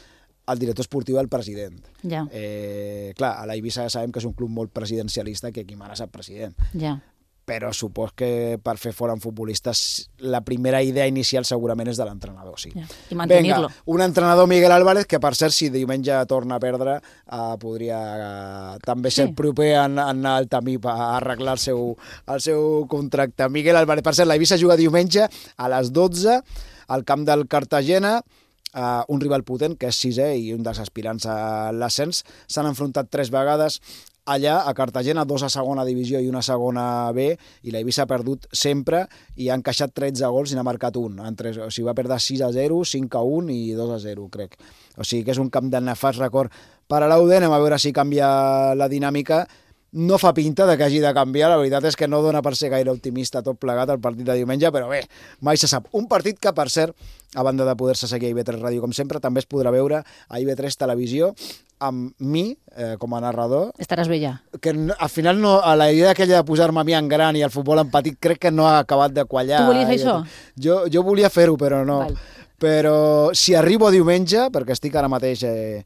el director esportiu del president. Ja. Eh, clar, a la Eivissa ja sabem que és un club molt presidencialista, que qui mana és el president. Ja. Però supos que per fer fora un futbolista la primera idea inicial segurament és de l'entrenador, sí. Ja. I mantenir-lo. Vinga, un entrenador Miguel Álvarez, que per cert, si diumenge torna a perdre, eh, podria eh, també ser Sí. proper en, en el Tamip a arreglar el seu, el seu contracte. Miguel Álvarez, per cert, la Eivissa juga diumenge a les dotze al camp del Cartagena. Uh, un rival potent, que és sisè i un dels aspirants a l'ascens. S'han enfrontat tres vegades allà, a Cartagena, dos a segona divisió i una a segona B, i la Eivissa ha perdut sempre i ha encaixat tretze gols i n'ha marcat un. En tres, o sigui, va perdre sis a zero, cinc a un i dos a zero, crec. O sigui que és un camp de nefast record per a l'A U D. Anem a veure si canvia la dinàmica. No fa pinta de que hagi de canviar, la veritat és que no dona per ser gaire optimista tot plegat el partit de diumenge, però bé, mai se sap. Un partit que, per cert, a banda de poder-se seguir a I V tres Ràdio com sempre, també es podrà veure a I V tres Televisió amb mi, eh, com a narrador. Estaràs bé ja. Que al final no, a la idea aquella de posar-me a mi en gran i el futbol en petit crec que no ha acabat de quallar. Tu volies fer això? Jo, jo volia fer-ho, però no. Val. Però si arribo diumenge, perquè estic ara mateix eh,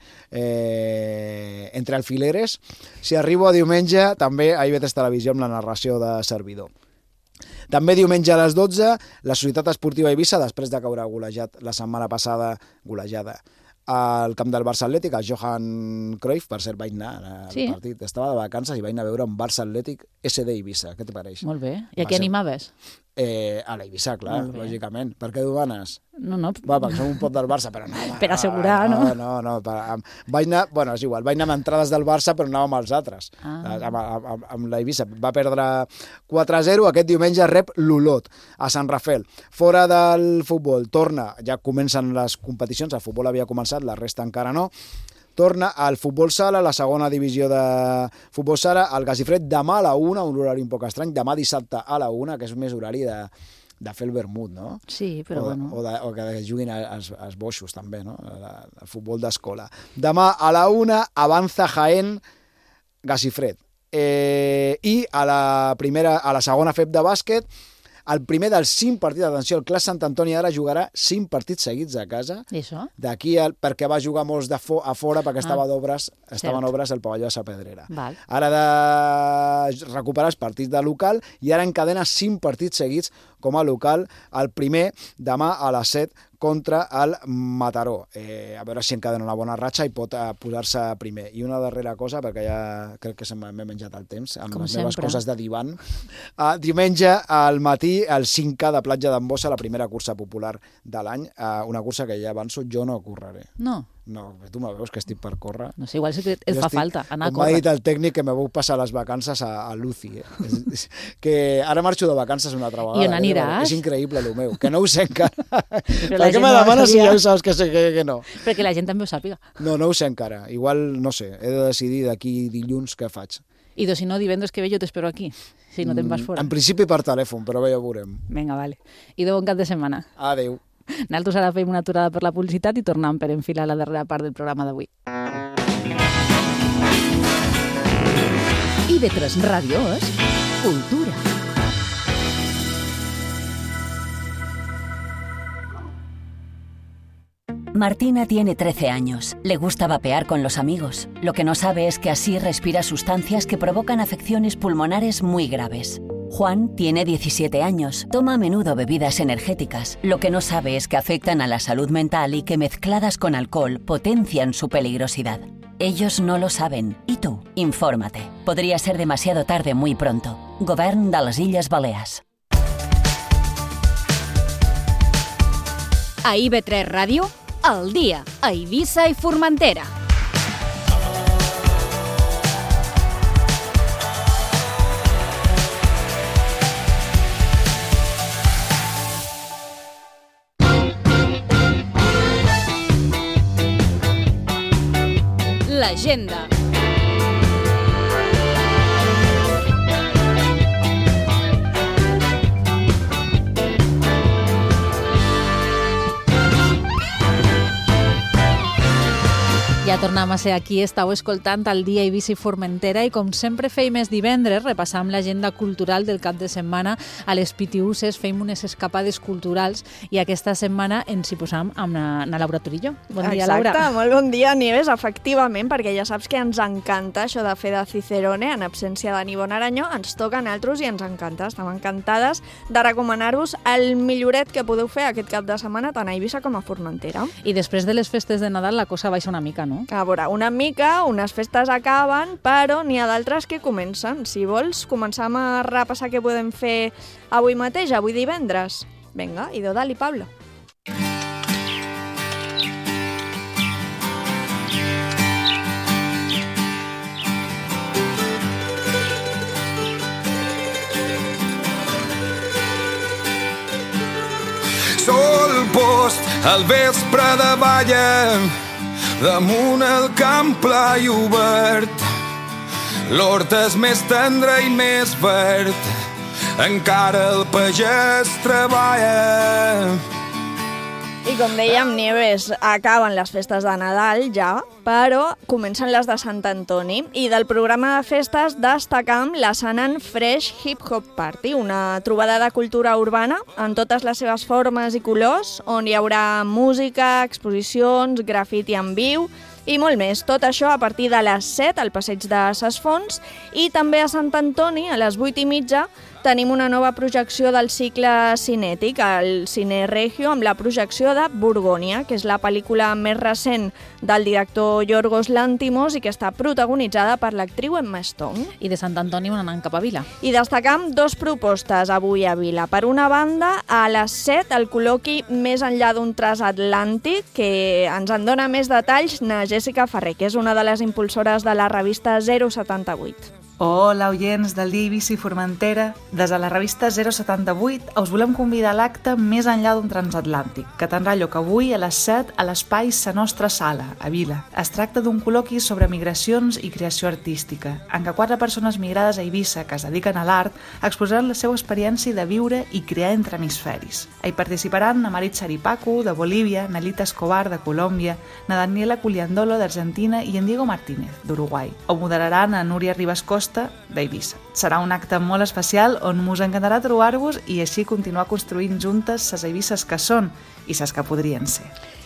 eh, entre alfileres, si arribo a diumenge també a I V tres Televisió amb la narració de servidor. També diumenge a les dotze, la Societat Esportiva Eivissa, després de caure golejat la setmana passada, golejada, al camp del Barça Atlètic, el Johan Cruyff, per cert, vaig anar al Sí. partit. Estava de vacances i vaig anar a veure un Barça Atlètic S D Eivissa. Què te pareix? Molt bé. I a Va què ser- animaves? Eh, a la Eivissa, clar, Molt bé. lògicament. Per què demanes? No, no. Va, perquè som un pot del Barça, però no. Per assegurar, no? No, no, no. Per, amb, vaig anar, bueno, és igual, vaig anar amb entrades del Barça, però anava amb els altres. Ah. Amb, amb, amb, amb la Eivissa. Va perdre quatre a zero, aquest diumenge rep l'Olot, a Sant Rafel. Fora del futbol, torna, ja comencen les competicions, el futbol havia començat, la resta encara no, torna al futbol sala, la segona divisió de futbol sala, al Gasifred, demà a la una, un horari un poc estrany, demà dissabte a la una, que és més horari de, de fer el vermut, no? Sí, però o, bueno. O, de, o que juguin els, els boixos, també, no? El futbol d'escola. Demà a la una, Avanza Jaén, Gasifred. Eh, I a la, primera, a la segona F E P de bàsquet, el primer dels cinc partits, atenció, el Clas Sant Antoni ara jugarà cinc partits seguits a casa, I això? d'aquí al, perquè va jugar molts de fo, a fora perquè estava Ah, d'obres, estaven cert. obres al pavelló de Sa Pedrera. Val. Ara ha de recuperar els partits de local i ara encadena cinc partits seguits com a local, el primer demà a les set contra el Mataró. Eh, a veure si encadena una bona ratxa i pot eh, posar-se primer. I una darrera cosa, perquè ja crec que se m'ha menjat el temps, amb Com les meves sempre. coses de divan. Uh, diumenge al matí, el cinc K de Platja d'Embossa, la primera cursa popular de l'any, uh, una cursa que ja avanço, jo no correré. No. No, tu me veus que estic per córrer. No sé, igual sí que et Jo fa estic- falta anar a com m'ha córrer. dit el tècnic, que me vull passar les vacances a, a Lucy. Eh? És, és, que ara marxo de vacances una altra vegada. I on aniràs? Eh? És increïble, el meu. Que no ho sé encara. Però Per la què gent me no ho demanes si sabia. ja ho saps que, sé, que, que no? Perquè la gent també ho sàpiga. No, no ho sé encara. Igual, no sé, he de decidir d'aquí dilluns què faig. I doncs, si no, divendres que ve jo t'espero aquí, si no te'n vas fora. En principi per telèfon, però bé, ja ho veurem. Vinga, vale. I de bon cap de setmana. Adéu. Nosaltres ara fem una aturada per la publicitat i tornem per enfilar la darrera part del programa d'avui. I V tres Ràdio és cultura. Martina tiene trece años. Le gusta vapear con los amigos. Lo que no sabe es que así respira sustancias que provocan afecciones pulmonares muy graves. Juan tiene diecisiete años. Toma a menudo bebidas energéticas. Lo que no sabe es que afectan a la salud mental y que mezcladas con alcohol potencian su peligrosidad. Ellos no lo saben. ¿Y tú? Infórmate. Podría ser demasiado tarde muy pronto. Govern de les Illes Balears. A I V tres Ràdio, al dia, a Eivissa i Formentera. L'agenda. I Ja tornem a ser aquí, estàu escoltant el Dia Eivissa i Formentera i com sempre feim els divendres, repassam l'agenda cultural del cap de setmana a les Pitiuses, feim unes escapades culturals i aquesta setmana ens hi posam amb la, la Laura Turillo. Bon dia, Exacte, Laura. Exacte, molt bon dia, Nieves, efectivament, perquè ja saps que ens encanta això de fer de Cicerone en absència de Nibó Aranyó, ens toca a nosaltres i ens encanta, estem encantades de recomanar-vos el milloret que podeu fer aquest cap de setmana tant a Eivissa com a Formentera. I després de les festes de Nadal la cosa baixa una mica, no? A veure, una mica, unes festes acaben, però n'hi ha d'altres que comencen. Si vols, començam a repassar què podem fer avui mateix, avui divendres. Vinga, idò, dali, Pablo. Sol post al vespre de balla damunt el camp pla i obert. L'hort és més tendre i més verd, encara el pagès treballa. I com dèiem, Nieves, acaben les festes de Nadal ja, però comencen les de Sant Antoni. I del programa de festes destacam la Sanan Fresh Hip Hop Party, una trobada de cultura urbana en totes les seves formes i colors, on hi haurà música, exposicions, grafiti en viu i molt més. Tot això a partir de les set al Passeig de Ses Fonts i també a Sant Antoni, a les vuit i mitja, tenim una nova projecció del cicle cinètic, el Cine Regio, amb la projecció de Borgònia, que és la pel·lícula més recent del director Yorgos Lanthimos i que està protagonitzada per l'actriu Emma Stone. I de Sant Antoni on anem cap a Vila. I destacam dos propostes avui a Vila. Per una banda, a les set, el col·loqui Més enllà d'un transatlàntic, que ens en dona més detalls na Jessica Ferrer, que és una de les impulsores de la revista zero setanta vuit. Hola, oients del Dia Eivissa i Formentera. Des de la revista zero setanta vuit us volem convidar a l'acte Més enllà d'un transatlàntic, que tindrà lloc avui a les set a l'espai Sa Nostra Sala, a Vila. Es tracta d'un col·loqui sobre migracions i creació artística, en què quatre persones migrades a Eivissa que es dediquen a l'art exposaran la seva experiència de viure i crear entre hemisferis. Hi participaran na Marit Charipacu, de Bolívia, Nelita Escobar, de Colòmbia, na Daniela Culiandolo, d'Argentina, i en Diego Martínez, d'Uruguai. Ho moderaran a Núria Ribas Costa, d'Eivissa. Serà un acte molt especial on us encantarà trobar-vos i així continuar construint juntes ses Eivisses que són i ses que podrien ser.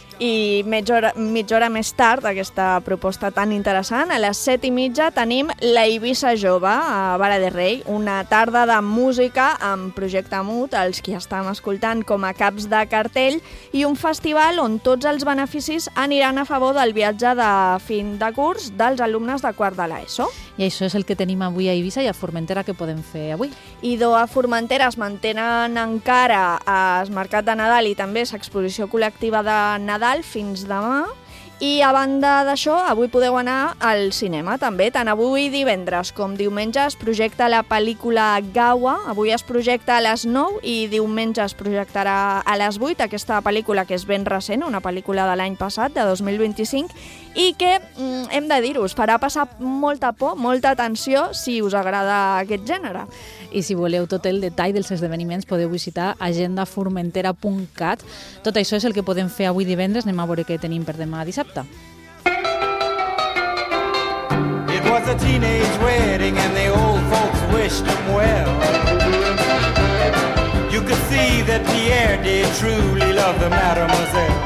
I mitja hora, mitja hora més tard d'aquesta proposta tan interessant, a les set i mitja tenim la Eivissa Jove a Vara de Rei, una tarda de música amb projecte Mut, els qui estem escoltant com a caps de cartell, i un festival on tots els beneficis aniran a favor del viatge de fin de curs dels alumnes de quart de l'ESO. I això és el que tenim avui a Eivissa i a Formentera que podem fer avui. I do a Formentera es mantenen encara el Mercat de Nadal i també l'exposició col·lectiva de Nadal fins demà. I a banda d'això, avui podeu anar al cinema també, tant avui divendres com diumenge es projecta la pel·lícula Gaua. Avui es projecta a les nou i diumenge es projectarà a les vuit, aquesta pel·lícula que és ben recent, una pel·lícula de l'any passat, de dos mil vint-i-cinc, i que, mm, hem de dir-ho, us farà passar molta por, molta atenció si us agrada aquest gènere. I si voleu tot el detall dels esdeveniments podeu visitar agenda formentera punt cat. Tot això és el que podem fer avui divendres. Anem a veure què tenim per demà dissabte. It was a teenage wedding and the old folks wished them well. You could see that Pierre did truly love the mademoiselle.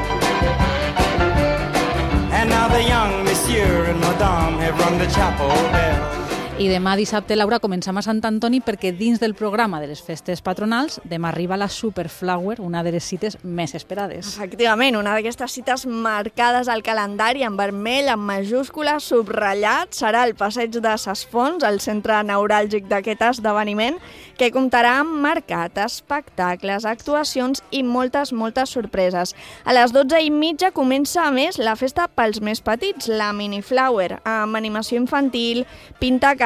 And now the young monsieur and madame have rung the chapel bell. I demà dissabte, Laura, començam a Sant Antoni perquè dins del programa de les festes patronals demà arriba la Superflower, una de les cites més esperades. Efectivament, una d'aquestes cites marcades al calendari en vermell, en majúscules, subratllat, serà el Passeig de Ses Fonts, el centre neuràlgic d'aquest esdeveniment, que comptarà amb mercat, espectacles, actuacions i moltes, moltes sorpreses. A les dotze i mitja comença, a més, la festa pels més petits, la Miniflower, amb animació infantil, pintacar,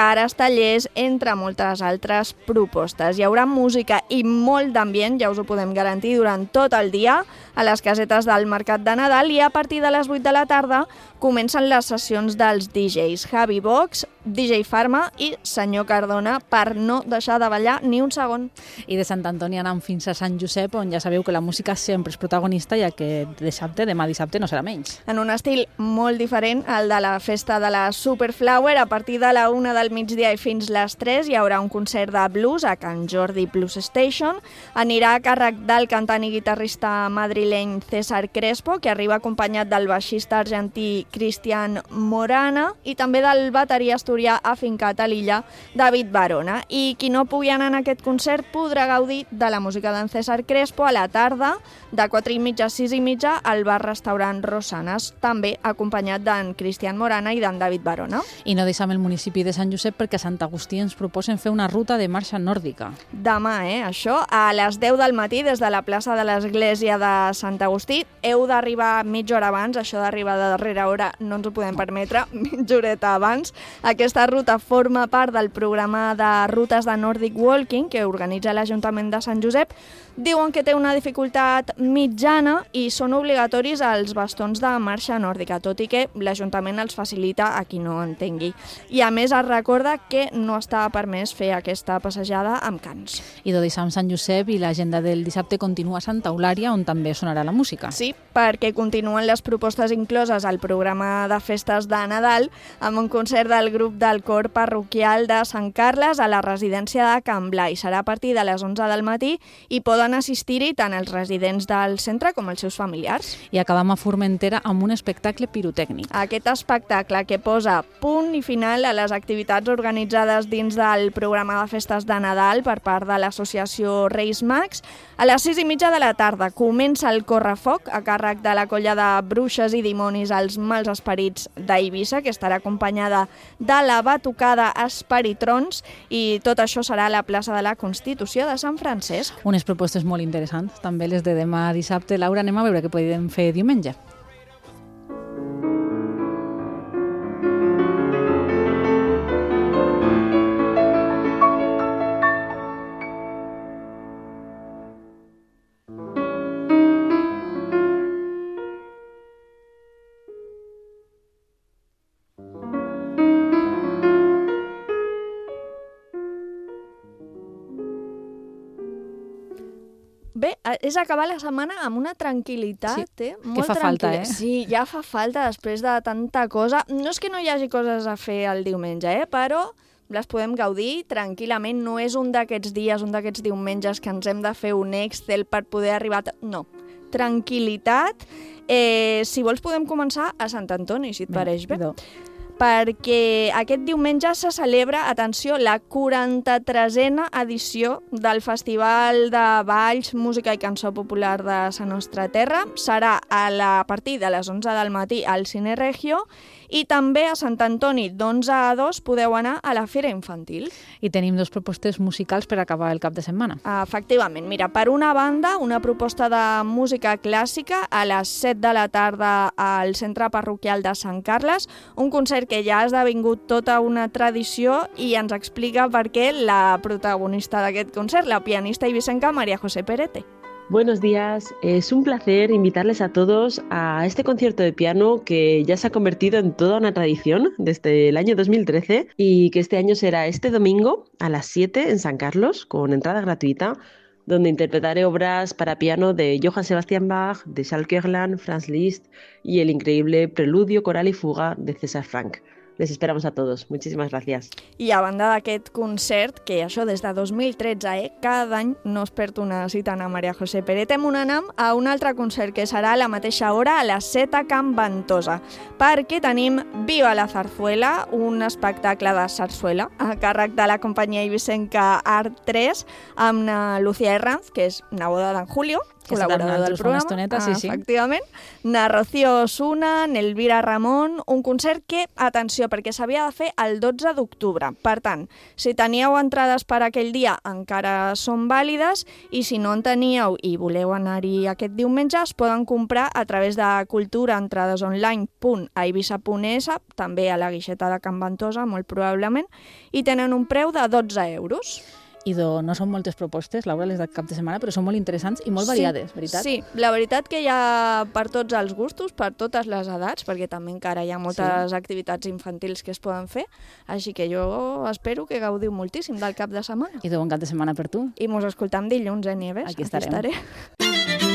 cares, tallers, entre moltes altres propostes. Hi haurà música i molt d'ambient, ja us ho podem garantir, durant tot el dia a les casetes del Mercat de Nadal, i a partir de les vuit de la tarda comencen les sessions dels D Js Javi Vox, D J Farma i Senyor Cardona, per no deixar de ballar ni un segon. I de Sant Antoni anant fins a Sant Josep, on ja sabeu que la música sempre és protagonista, ja que dissabte, demà dissabte, no serà menys. En un estil molt diferent al de la festa de la Superflower, a partir de la una del migdia i fins les tres hi haurà un concert de blues a Can Jordi Blues Station. Anirà a càrrec del cantant i guitarrista madrileny César Crespo, que arriba acompanyat del baixista argentí Cristian Morana i també del bateria asturià afincat a l'illa David Barona. I qui no pugui anar en aquest concert podrà gaudir de la música d'en César Crespo a la tarda, de quatre i mitja a sis i mitja, al bar-restaurant Rosanes, també acompanyat d'en Cristian Morana i d'en David Barona. I no deixem el municipi de Sant Josep perquè a Sant Agustí ens proposen fer una ruta de marxa nòrdica. Demà, eh, això, a les deu del matí, des de la plaça de l'Església de Sant Agustí. Heu d'arribar mitja hora abans, això d'arribar de darrera hora no ens ho podem permetre, mitja horeta abans. Aquesta ruta forma part del programa de rutes de Nordic Walking que organitza l'Ajuntament de Sant Josep. Diuen que té una dificultat mitjana i són obligatoris els bastons de marxa nòrdica, tot i que l'Ajuntament els facilita a qui no entengui. I a més es recorda que no està permès fer aquesta passejada amb cans. I de deixar Sant Josep i l'agenda del dissabte continua a Santa Eulària, on també sonarà la música. Sí, perquè continuen les propostes incloses al programa de festes de Nadal amb un concert del grup del cor parroquial de Sant Carles a la residència de Can Blai. Serà a partir de les onze del matí i poden assistir-hi tant els residents del centre com els seus familiars. I acabam a Formentera amb un espectacle pirotècnic. Aquest espectacle que posa punt i final a les activitats organitzades dins del programa de festes de Nadal per part de l'associació Reis Mags. A les sis i mitja de la tarda comença el correfoc a càrrec de la colla de bruixes i dimonis als mals esperits d'Eivissa, que estarà acompanyada de la batucada Esperitrons, i tot això serà a la plaça de la Constitució de Sant Francesc. Unes propostes molt interessants, també les de demà dissabte. Laura, anem a veure què podem fer diumenge. Bé, és acabar la setmana amb una tranquil·litat, sí, eh? Molt que fa falta, eh? Sí, ja fa falta després de tanta cosa. No és que no hi hagi coses a fer el diumenge, eh? Però les podem gaudir tranquil·lament. No és un d'aquests dies, un d'aquests diumenges que ens hem de fer un Excel per poder arribar... No, tranquil·litat. Eh, si vols podem començar a Sant Antoni, si et Bé, pareix bé. Idò. Perquè aquest diumenge se celebra, atenció, la quaranta-tresena edició del Festival de Balls, Música i Cançó Popular de la nostra terra. Serà a, la, a partir de les onze del matí al Cine Regio, i també a Sant Antoni d'onze a dos podeu anar a la Fira Infantil. I tenim dos propostes musicals per acabar el cap de setmana. Efectivament, mira, per una banda, una proposta de música clàssica a les set de la tarda al Centre Parroquial de Sant Carles, un concert que ja ha esdevingut tota una tradició i ens explica per què la protagonista d'aquest concert, la pianista eivissenca María José Perete. Buenos días, es un placer invitarles a todos a este concierto de piano que ya se ha convertido en toda una tradición desde el año dos mil trece y que este año será este domingo a las siete en San Carlos con entrada gratuita, donde interpretaré obras para piano de Johann Sebastian Bach, de Charles Kerlan, Franz Liszt y el increíble Preludio, Coral y Fuga de César Franck. Les esperamos a todos. Muchísimas gracias. I a banda d'aquest concert, que això des de dos mil tretze, eh, cada any no es perd una cita a María José Perete, amb un anam a un altre concert que serà a la mateixa hora a les set a Can Ventosa, perquè tenim Viva la Zarzuela, un espectacle de sarsuela a càrrec de la companyia eivissenca Art tres, amb na Lucía Herranz, que és neboda d'en Julio, col·laborador del programa, estoneta, sí, sí. Efectivament, na Rocío Osuna, Elvira Ramon, un concert que, atenció, inscripció, perquè s'havia de fer el dotze d'octubre. Per tant, si teníeu entrades per aquell dia, encara són vàlides, i si no en teníeu i voleu anar-hi aquest diumenge, es poden comprar a través de culturaentradesonline punt eivissa punt es, també a la guixeta de Can Ventosa, molt probablement, i tenen un preu de dotze euros. Idò, no són moltes propostes, Laura, les de cap de setmana, però són molt interessants i molt variades, sí, veritat? Sí, la veritat que hi ha per tots els gustos, per totes les edats, perquè també encara hi ha moltes sí. activitats infantils que es poden fer, així que jo espero que gaudiu moltíssim del cap de setmana. Idò, bon cap de setmana per tu. I mos escoltam dilluns, eh, Nieves? Aquí estarem. Aquí estaré.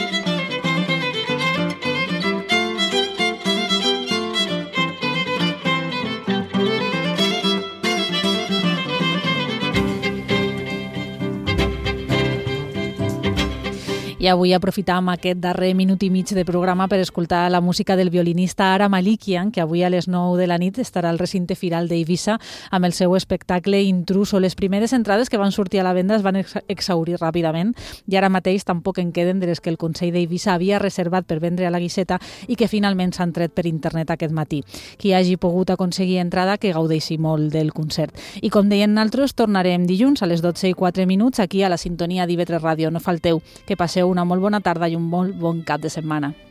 I avui aprofitam aquest darrer minut i mig de programa per escoltar la música del violinista Ara Malikian, que avui a les nou de la nit estarà al recinte firal d'Eivissa amb el seu espectacle Intruso. Les primeres entrades que van sortir a la venda es van ex exhaurir ràpidament i ara mateix tampoc en queden de les que el Consell d'Eivissa havia reservat per vendre a la guixeta i que finalment s'han tret per internet aquest matí. Qui hagi pogut aconseguir entrada que gaudeixi molt del concert. I com deien naltros, tornarem dilluns a les dotze i quatre minuts aquí a la sintonia d'I V tres Ràdio. No falteu, que passeu una molt bona tarda i un molt bon cap de setmana.